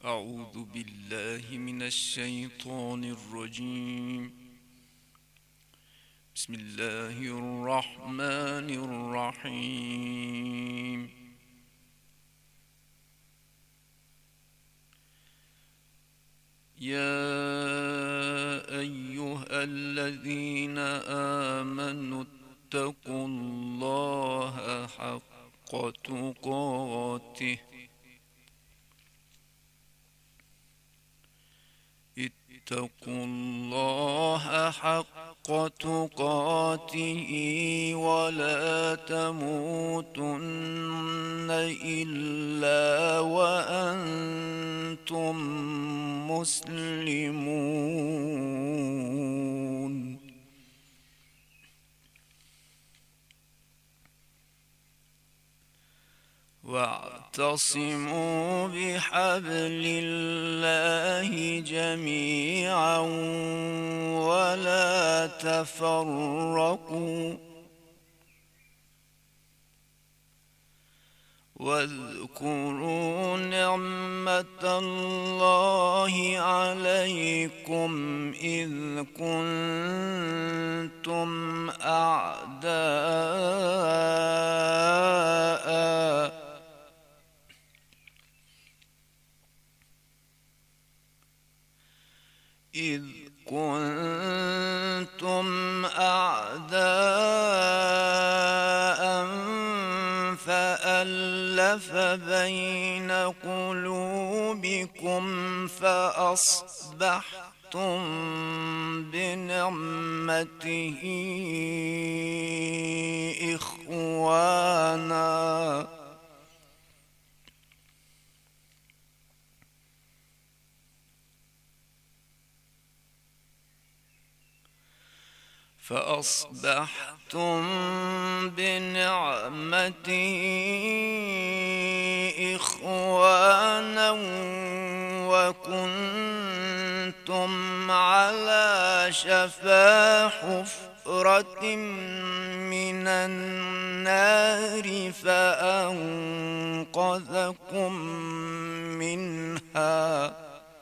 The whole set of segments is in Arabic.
أعوذ بالله من الشيطان الرجيم. بسم الله الرحمن الرحيم. يا أيها الذين آمنوا اتقوا الله حق تقاته اتقوا الله حق تقاته ولا تموتن إلا وأنتم مسلمون. واعتصموا بحبل الله جميعا ولا تفرقوا واذكروا نعمة الله عليكم إذ كنتم أعداء فألف بين قلوبكم فأصبحتم بنعمته إخوانا وكنتم على شفا حفرة من النار فأنقذكم منها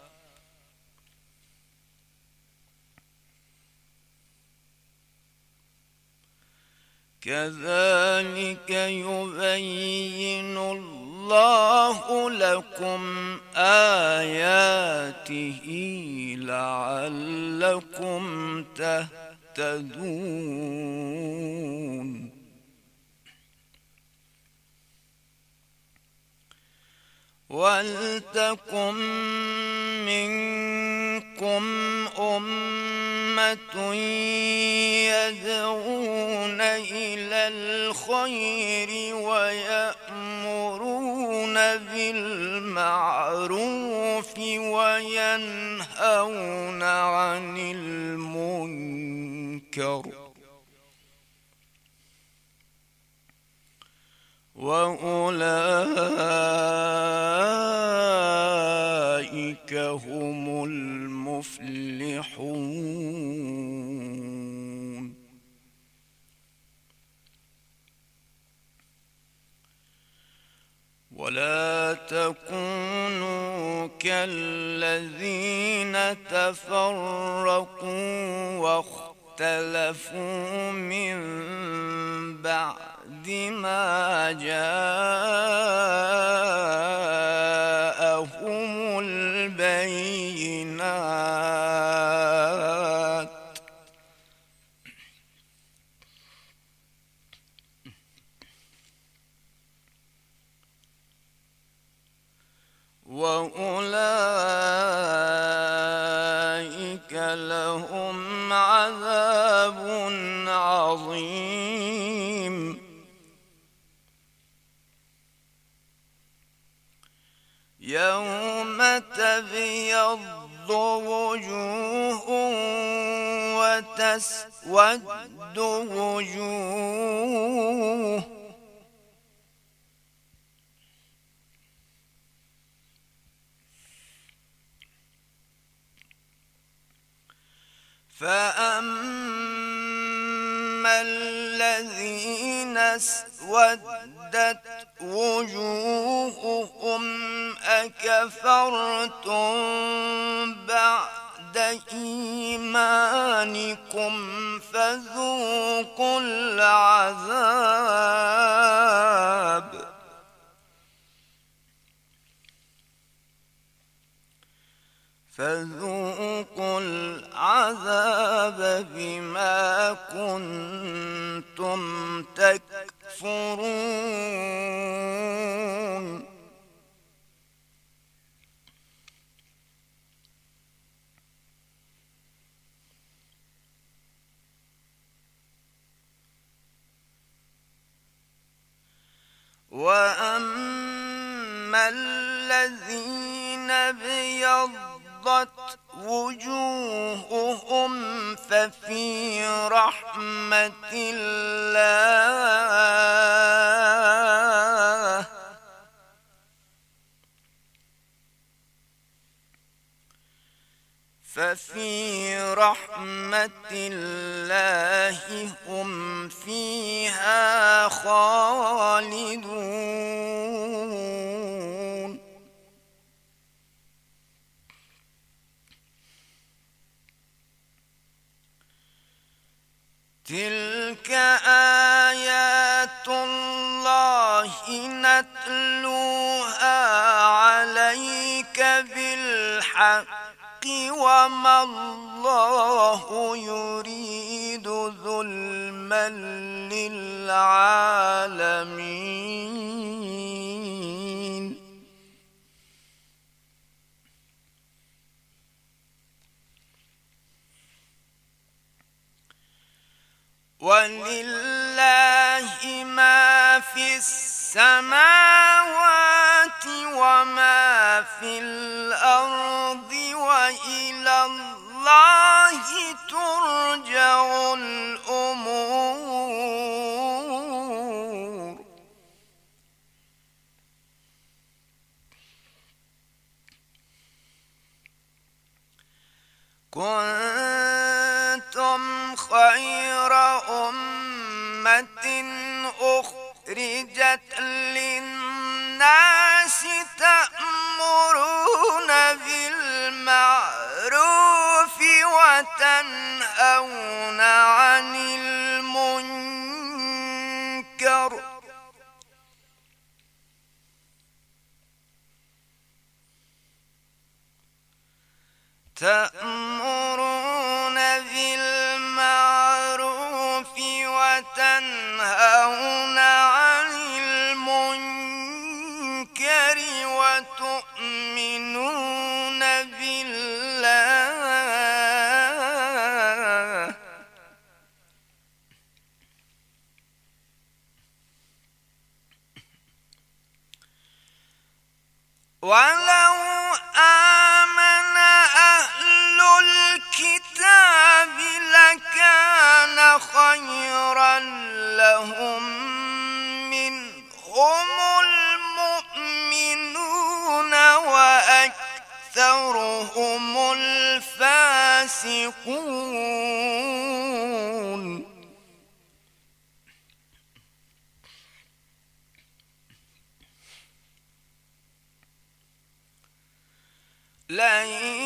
كذلك يبين الله لكم آياته لعلكم تهتدون. ولتكن منكم أمة يدعون إلى الخير ويأمرون بالمعروف وينهون عن المنكر وأولئك هم المفلحون. ولا تكونوا كالذين تفرقوا واختلفوا من بعد ما جاءهم البينات وأولئك لهم عذاب عظيم. يوم تبيض وجوه وتسود وجوه فأما الذين اسودت وجوههم أكفرتم بعد إيمانكم فذوقوا العذاب بما كنتم تكفرون وأما الذين ابيضت وجوههم ففي رحمة الله هم فيها خالدون تلك آيات الله نتلوها عليك بالحق وما الله يريد ظلما للعالمين ولله ما في السماوات وما في الأرض وإلى الله ترجع الأمور كنتم خير أمة أخرجت للناس تأمرون بالمعروف وتنهون عن المنكر وتنهون عن المنكر وتؤمنون بالله ولو آمن أهل الكتاب لكان خيرا لهم منهم المؤمنون وأكثرهم الفاسقون لن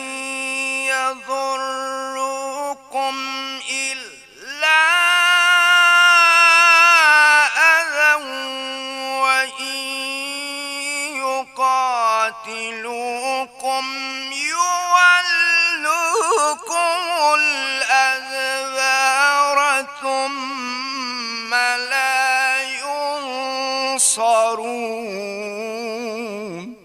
يضركم إلا أذى وإن يقاتلوكم يولوكم الأدبار ثم لا ينصرون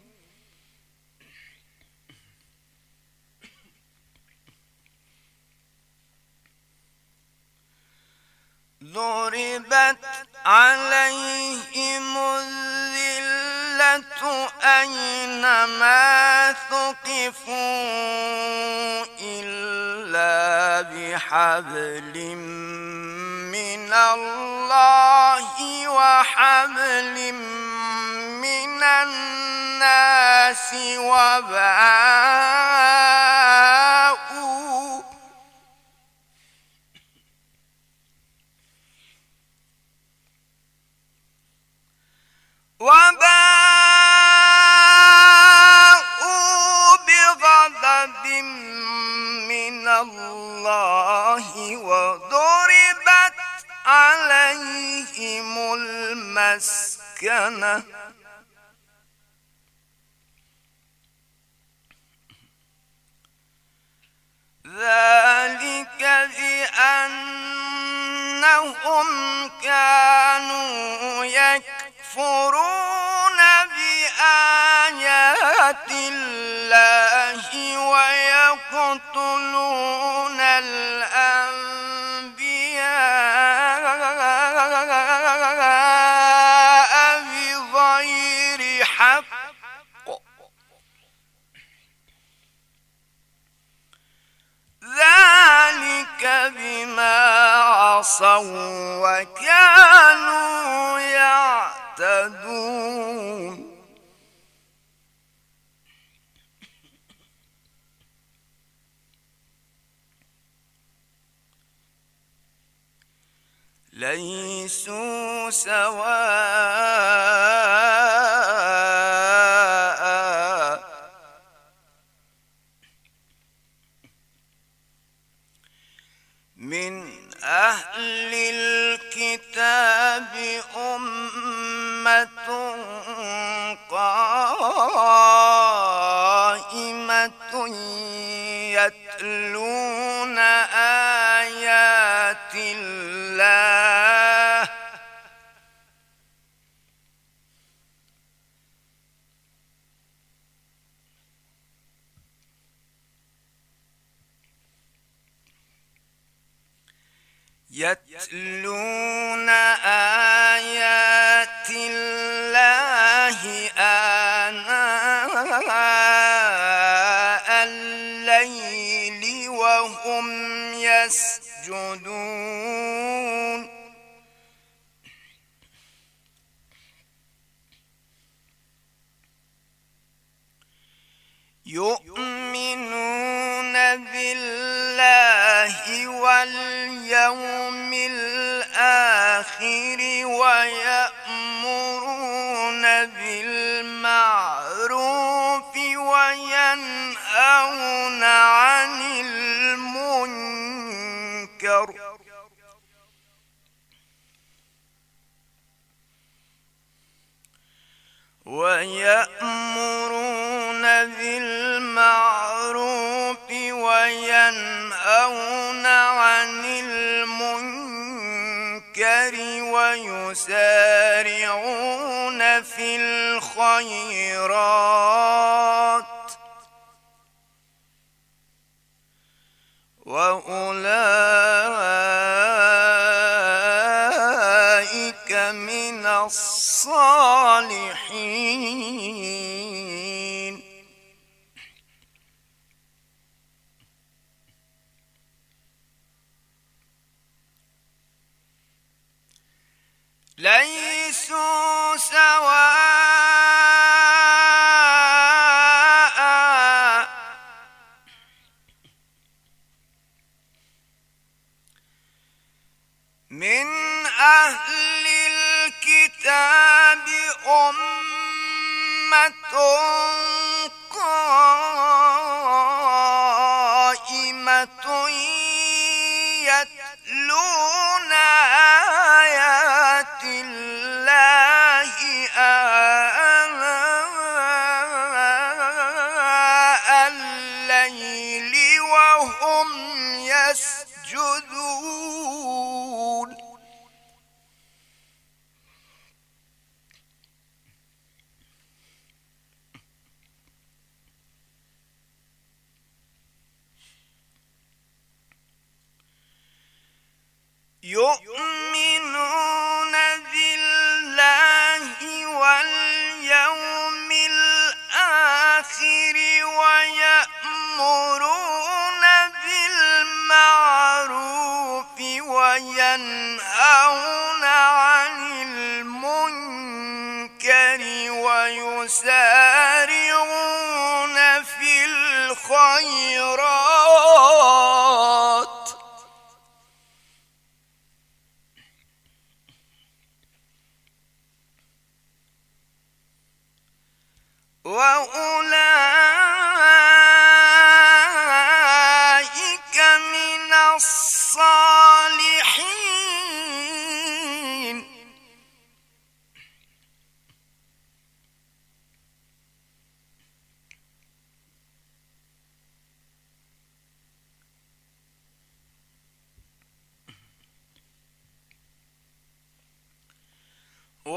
ضربت عليهم الذلة أينما ثقفوا إلا بحبل من الله وحبل من الناس وضربت عليهم المسكنة ذلك بأنهم كانوا يكفرون بآيات الله ويقتلون الأنبياء بغير حق ذلك بما عصوا وكانوا يعتدون ليسوا سواء من أهل الكتاب أمة قائمة يتلون آيات الله آناء الليل وهم يسجدون يؤمنون بالله واليوم الآخر ويأمرون بالمعروف وينهون عن المنكر ويسارعون في الخيرات وأولئك من الصالحين. ليسوا سواء من أهل الكتاب أمة قائمة يتلون آيات الله آناء الليل وهم يسجدون. يؤمنون بالله واليوم الآخر ويأمرون بالمعروف وينهون عن المنكر ويسارعون في الخيرات وأولئك من الصالحين.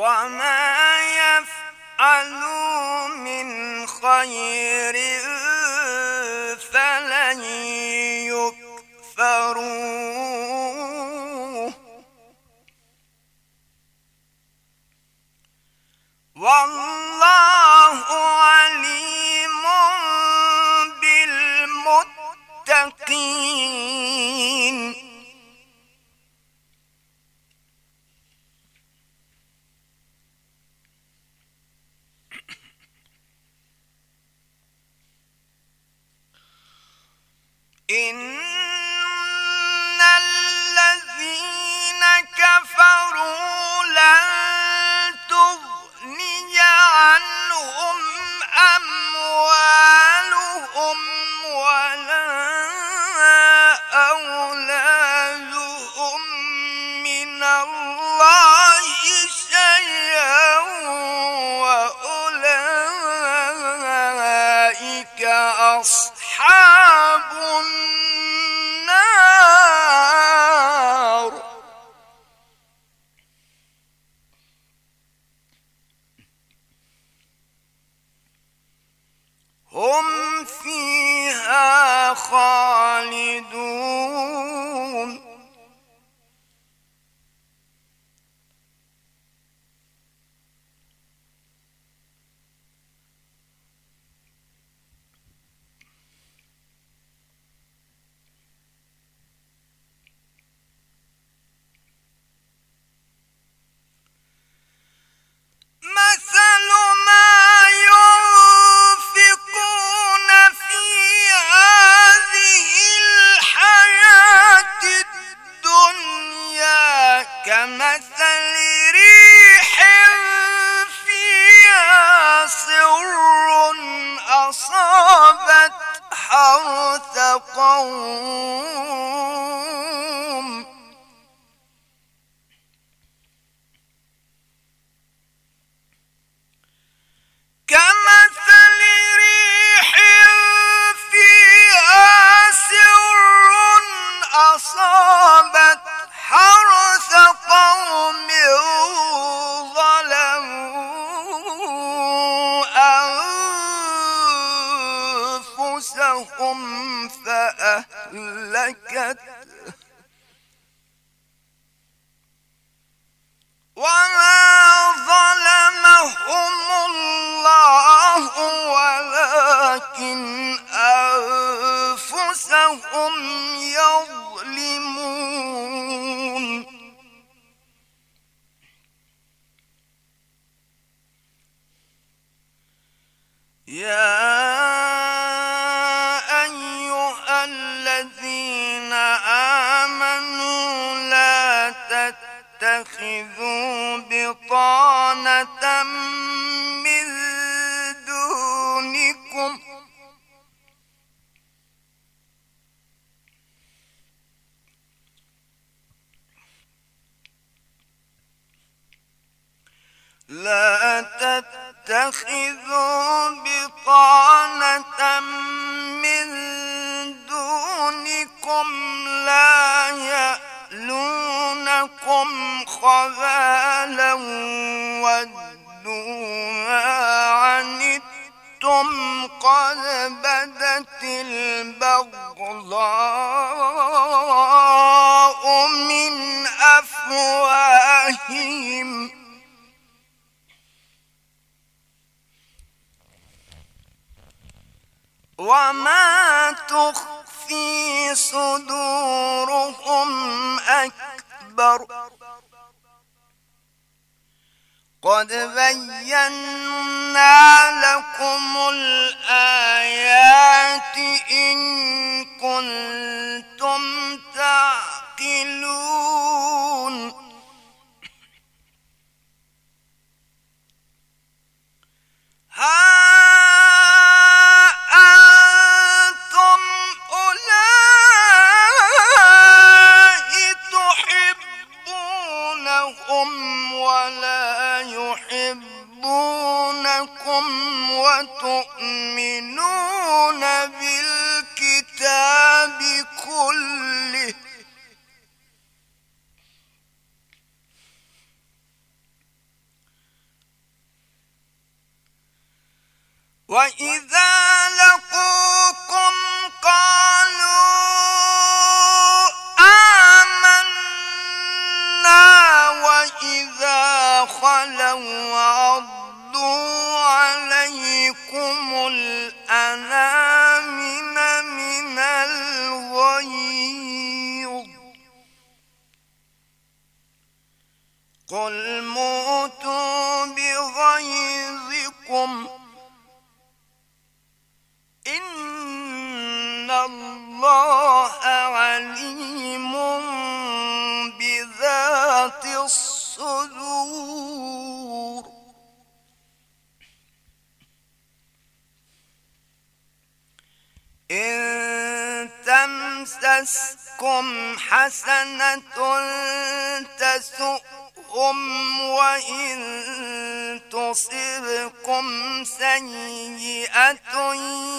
وما يفعلوا من خير فلن يكفروه والله عليم بالمتقين إن الذين كفروا لن تغني عنهم أموالهم ولا أولادهم من الله شيئا وأولئك أصحاب النار هم فيها خالدون مثل ما ينفقون في هذه الحياة الدنيا كمثل ريح فيها صر أصابت حرث قوم كمثل ريح فيها سر أصابت حرث قوم ظلموا أنفسهم فأهلكته وما ظلمهم الله ولكن أنفسهم يظلمون يا أيها الذين آمنوا لا تتخذوا بطانة من دونكم لا تتخذوا بطانة من دونكم لا يألونكم خبالا ودوا ما عنتم قد بدت البغضاء من أفواههم وما تخفي صدورهم أكبر قد بينا لكم الآيات إن كنتم تعقلون أنتم أولئك تحبونهم ولا يحبونكم وتؤمنون بالكتاب كله وإذا لقوكم قالوا آمنا وإذا خلوا عضوا عليكم الأنامل من الغيظ قل موتوا بغيظكم إن الله عليم بذات الصدور إن تمسسكم حسنة تسؤهم وإن تصبكم سيئة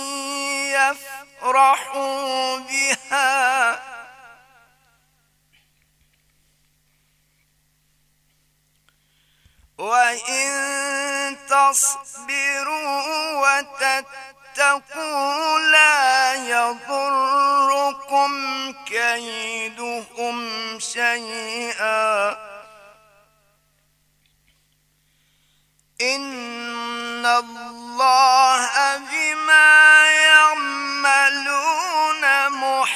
يفرحوا بها وإن تصبروا وتتقوا لا يضركم كيدهم شيئا إن الله بما يعملون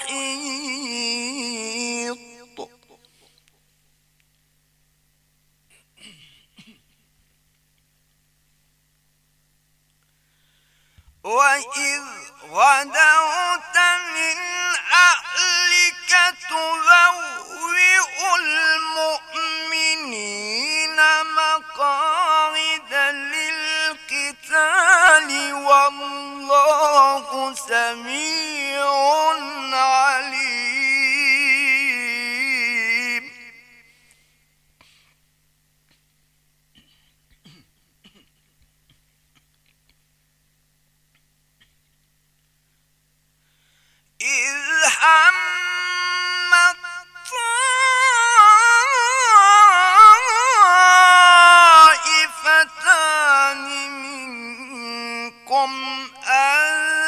محيط وإذ غدوت من أهلك تبوئ المؤمنين مقاعد للقتال والله سميع عليم إذ همت طائفتان منكم أن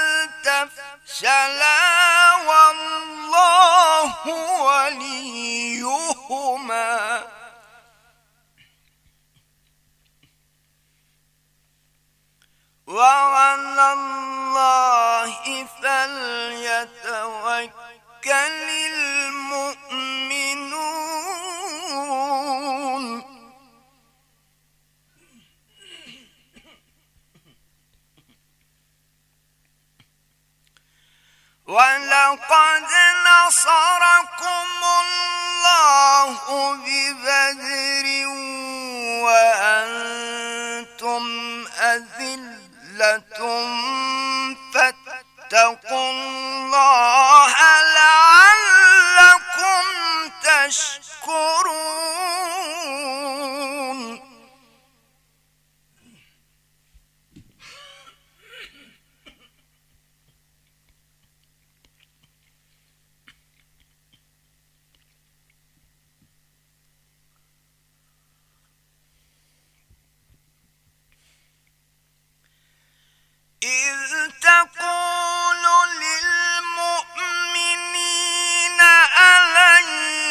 تفشلا والله وليهما وعلى الله فليتوكل المؤمنون ولقد نصركم الله ببدر وأنتم أذلة فاتقوا الله لعلكم تشكرون إذ تقول للمؤمنين ألن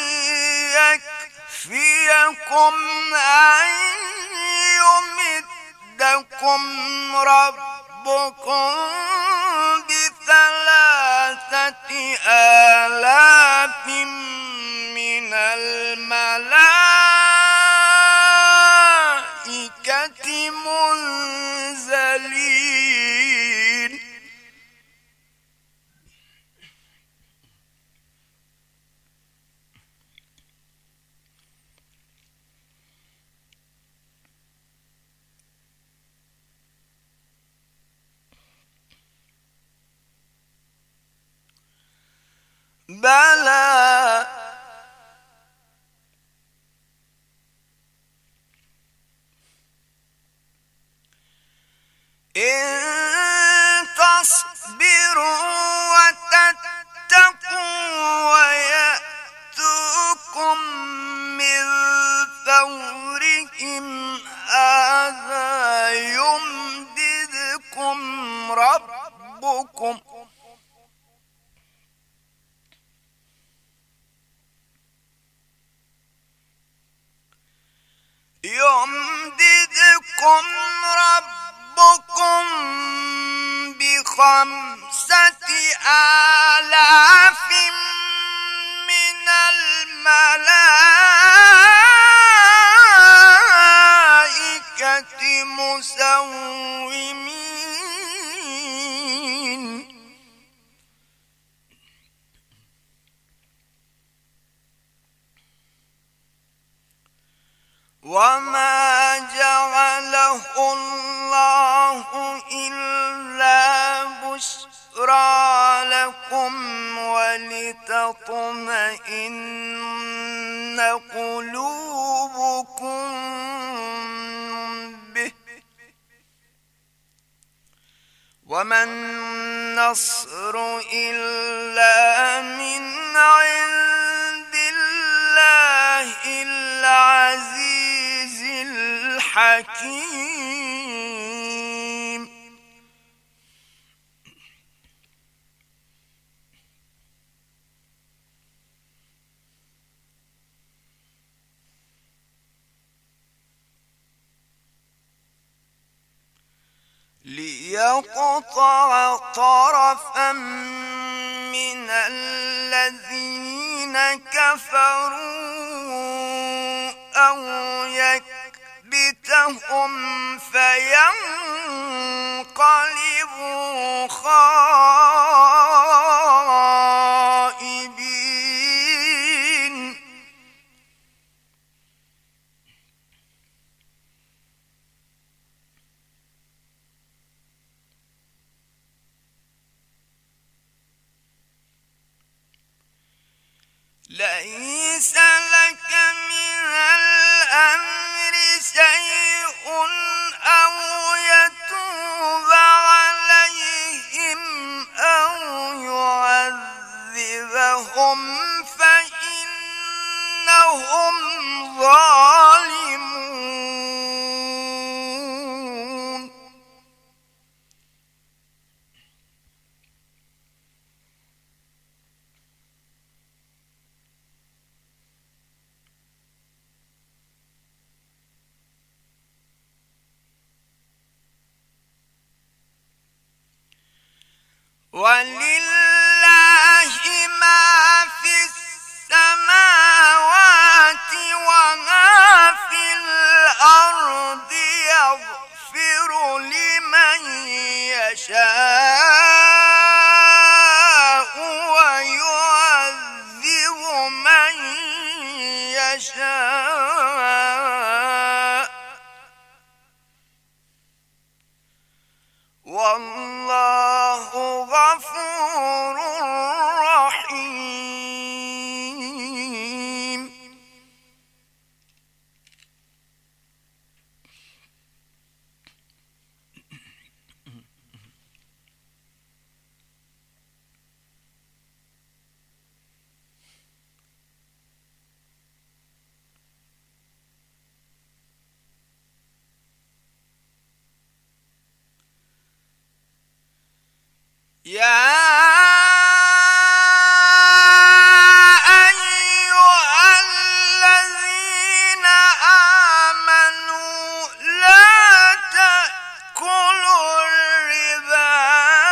يكفيكم أن يمدكم ربكم ب3,000 آلاف من الملائكة منزلين بلى إن تصبروا وتتقوا ويأتوكم من فورهم هذا يمددكم ربكم يمددكم ربكم ب5,000 من الملائكة مسومين. وما جعله الله إلا بشرى لكم ولتطمئن قلوبكم به وما النصر إلا من عند الله العزيز الحكيم. ليقطع طرفا من الذين كفروا أو يكبتهم فينقلبوا خائبين. ليس لك من الأمر شيء أو يتوب عليهم أو يعذبهم فإنهم ظالمون. ولله ما في السماوات وما في الأرض يغفر لمن يشاء ويعذب من يشاء والله غفور رحيم. يا أيها الذين آمنوا لا تأكلوا الربا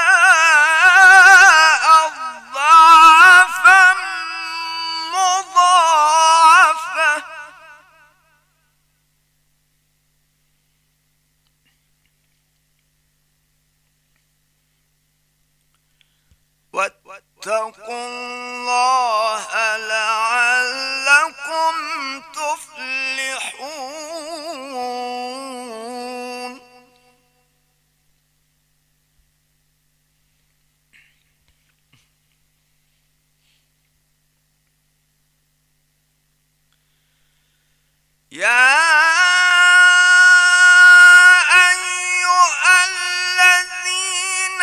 أضعافا مضاعفة واتقوا الله لعلكم تفلحون. يا أيها الذين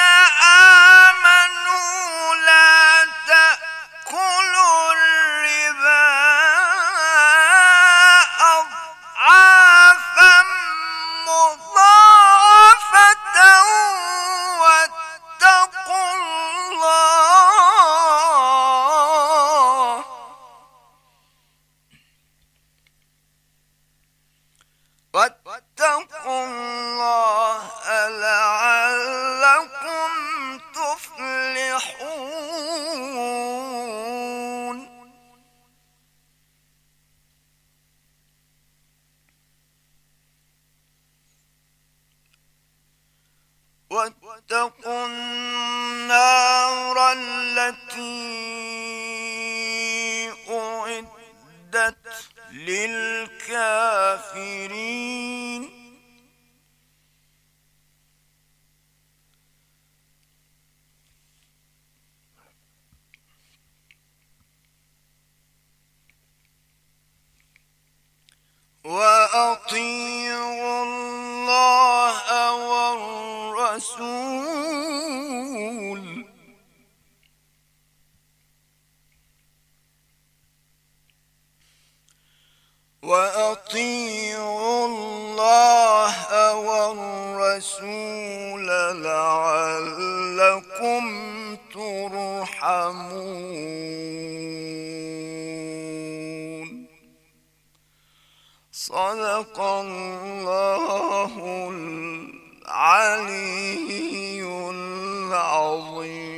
آمنوا لا تأكلوا الربا أضعافا مضاعفة التي أعدت للكافرين وأطيعوا الله والرسول لعلكم ترحمون. صدق الله العلي العظيم.